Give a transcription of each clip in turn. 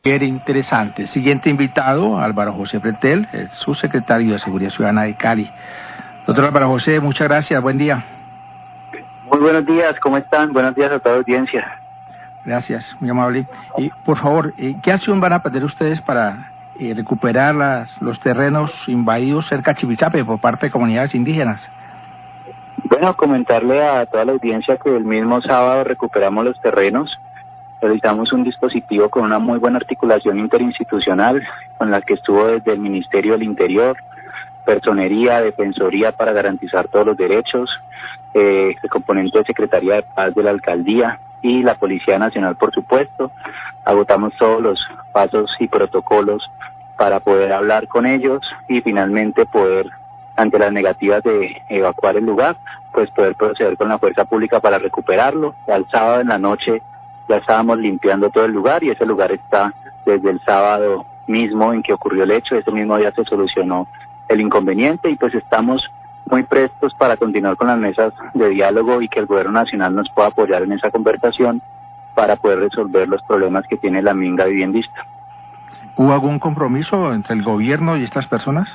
Interesante. Siguiente invitado, Álvaro José Pretel, el subsecretario de Seguridad Ciudadana de Cali. Doctor Álvaro José, muchas gracias, buen día. Muy buenos días, ¿cómo están? Buenos días a toda la audiencia. Gracias, muy amable. Y por favor, ¿qué acción van a pedir ustedes para recuperar los terrenos invadidos cerca de Chipichape por parte de comunidades indígenas? Bueno, comentarle a toda la audiencia que el mismo sábado recuperamos los terrenos. Realizamos un dispositivo con una muy buena articulación interinstitucional, con la que estuvo desde el Ministerio del Interior, Personería, Defensoría para garantizar todos los derechos, el componente de Secretaría de Paz de la Alcaldía y la Policía Nacional, por supuesto. Agotamos todos los pasos y protocolos para poder hablar con ellos y finalmente poder, ante las negativas de evacuar el lugar, pues poder proceder con la fuerza pública para recuperarlo. Al sábado en la noche ya estábamos limpiando todo el lugar y ese lugar está desde el sábado mismo en que ocurrió el hecho. Ese mismo día se solucionó el inconveniente y pues estamos muy prestos para continuar con las mesas de diálogo y que el gobierno nacional nos pueda apoyar en esa conversación para poder resolver los problemas que tiene la minga viviendista. ¿Hubo algún compromiso entre el gobierno y estas personas?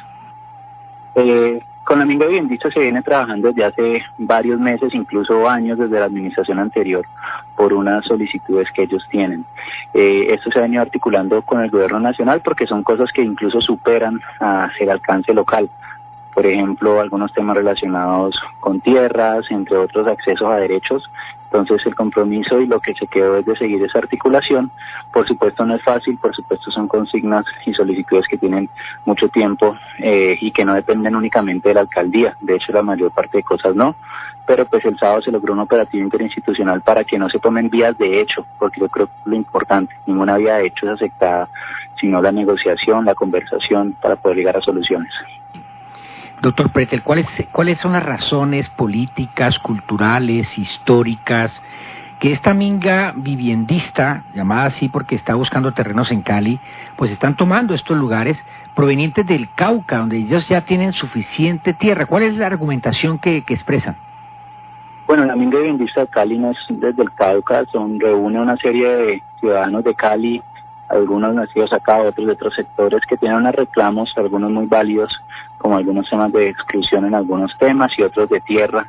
Con la minga viviendista se viene trabajando desde hace varios meses, incluso años desde la administración anterior, por unas solicitudes que ellos tienen. Esto se ha venido articulando con el gobierno nacional porque son cosas que incluso superan el alcance local. Por ejemplo, algunos temas relacionados con tierras, entre otros accesos a derechos. Entonces el compromiso y lo que se quedó es de seguir esa articulación. Por supuesto no es fácil, por supuesto son consignas y solicitudes que tienen mucho tiempo y que no dependen únicamente de la alcaldía. De hecho la mayor parte de cosas no. Pero pues el sábado se logró un operativo interinstitucional para que no se tomen vías de hecho, porque yo creo que es lo importante, ninguna vía de hecho es aceptada, sino la negociación, la conversación para poder llegar a soluciones. Doctor Pretel, ¿cuáles son las razones políticas, culturales, históricas, que esta minga viviendista, llamada así porque está buscando terrenos en Cali, pues están tomando estos lugares provenientes del Cauca, donde ellos ya tienen suficiente tierra? ¿Cuál es la argumentación que expresan? Bueno, la minga viviendista de Cali no es desde el Cauca, reúne una serie de ciudadanos de Cali, algunos nacidos acá, otros de otros sectores que tienen unos reclamos, algunos muy válidos, como algunos temas de exclusión en algunos temas y otros de tierra.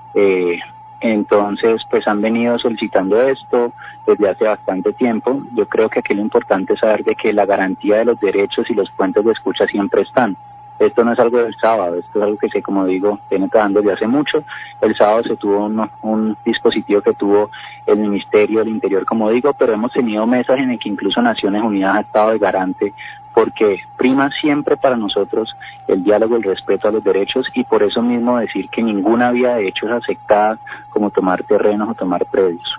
Entonces, pues han venido solicitando esto desde hace bastante tiempo. Yo creo que aquí lo importante es saber de que la garantía de los derechos y los puentes de escucha siempre están. Esto no es algo del sábado, esto es algo que se, como digo, viene trabajando desde hace mucho. El sábado se tuvo un dispositivo que tuvo el Ministerio del Interior, como digo, pero hemos tenido mesas en el que incluso Naciones Unidas ha estado de garante, porque prima siempre para nosotros el diálogo, el respeto a los derechos, y por eso mismo decir que ninguna vía de hecho es aceptada, como tomar terrenos o tomar predios.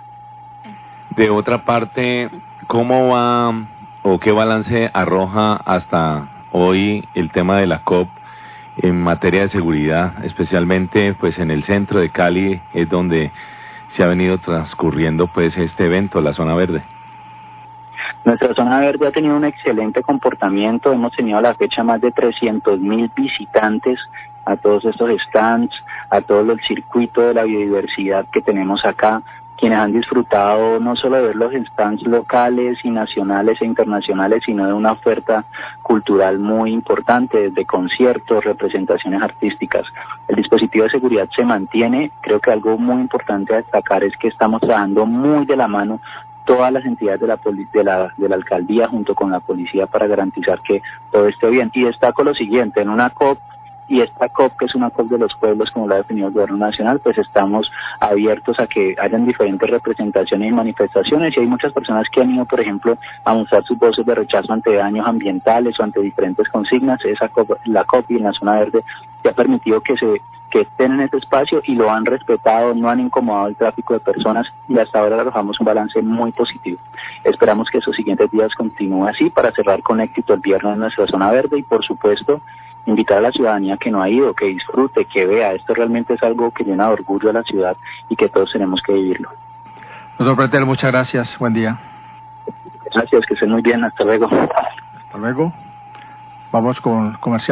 De otra parte, ¿cómo va o qué balance arroja hasta hoy el tema de la COP en materia de seguridad, especialmente pues en el centro de Cali es donde se ha venido transcurriendo pues este evento, la zona verde? Nuestra zona verde ha tenido un excelente comportamiento, hemos tenido a la fecha más de 300,000 visitantes a todos estos stands, a todo el circuito de la biodiversidad que tenemos acá, quienes han disfrutado no solo de ver los stands locales y nacionales e internacionales, sino de una oferta cultural muy importante, desde conciertos, representaciones artísticas. El dispositivo de seguridad se mantiene. Creo que algo muy importante a destacar es que estamos trabajando muy de la mano todas las entidades de la alcaldía junto con la policía para garantizar que todo esté bien. Y destaco lo siguiente, en una COP, y esta COP, que es una COP de los pueblos, como lo ha definido el gobierno nacional, pues estamos abiertos a que hayan diferentes representaciones y manifestaciones, y hay muchas personas que han ido, por ejemplo, a mostrar sus voces de rechazo ante daños ambientales o ante diferentes consignas. Esa COP, la COP y en la zona verde, que ha permitido que estén en este espacio y lo han respetado, no han incomodado el tráfico de personas, y hasta ahora arrojamos un balance muy positivo. Esperamos que esos siguientes días continúe así para cerrar con éxito el viernes en nuestra zona verde y, por supuesto, invitar a la ciudadanía que no ha ido, que disfrute, que vea. Esto realmente es algo que llena de orgullo a la ciudad y que todos tenemos que vivirlo. Doctor Pretel, muchas gracias. Buen día. Gracias, que estén muy bien. Hasta luego. Hasta luego. Vamos con comercial.